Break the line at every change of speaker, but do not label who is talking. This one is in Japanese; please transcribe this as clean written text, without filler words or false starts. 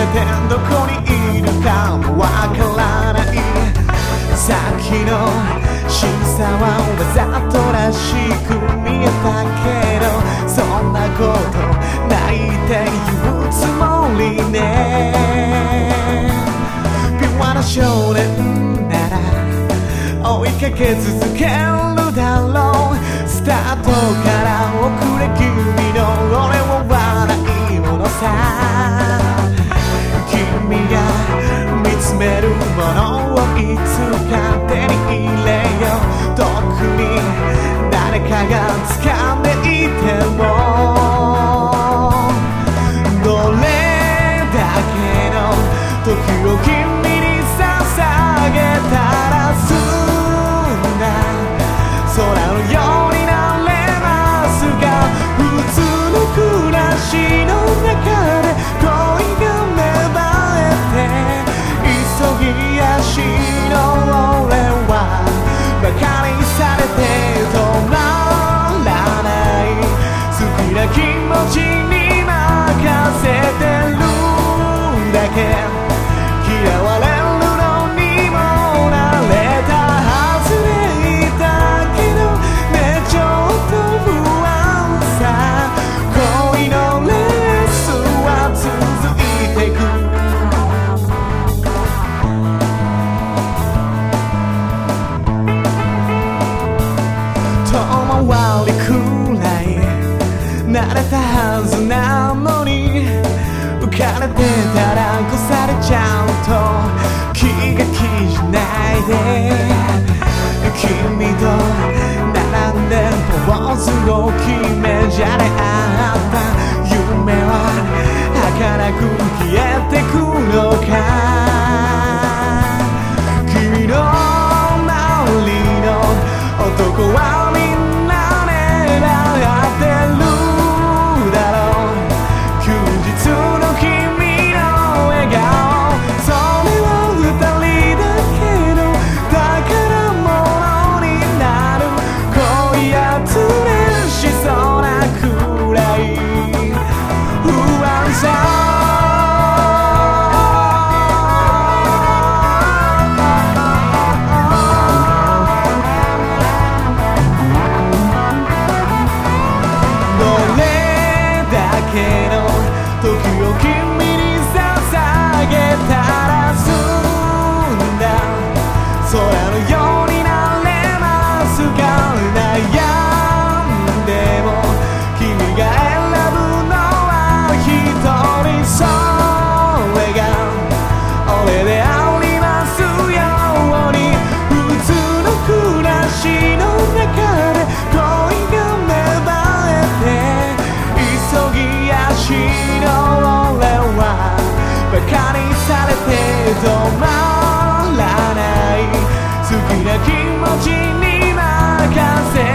てどこにいるかもわからない。さっきの審査はわざとらしく見えたけど、そんなことないって言うつもりね。ピュアな少年なら追いかけ続けるだろう。スタートから遅れ気味の俺は笑い物さ。君が見つめるものをいつか手に入れよう。遠くに誰かが掴んでいても、どれだけの時を君に捧げたら済んだ空のようになれますが、普通の暮らしの中で恋が芽生えて、急ぎ足の俺は馬鹿にされて止まらない。好きな気持ちに任せてるだけ。嫌われるのにも慣れたはずでいたけどね、ちょっと不安さ。恋のレースは続いてく。遠回りくらい慣れたはずなのに、浮かれてたら越されちゃうと気が気じゃないで。君と並んでポーズを決めじゃれ合った夢は儚く消えてくのか。君の周りの男はみんな狙ってるだろう。休日の君の笑顔、それは二人だけの宝物になる。恋やつれしそうなくらい不安さ。時を君に捧げたら済んだ空のようになれますが、悩んでも君が選ぶのは一人。それが俺でありますように。普通の暮らしの中で恋が芽生えて、急ぎ足の俺は馬鹿にされて止まらない。好きな気持ちに任せ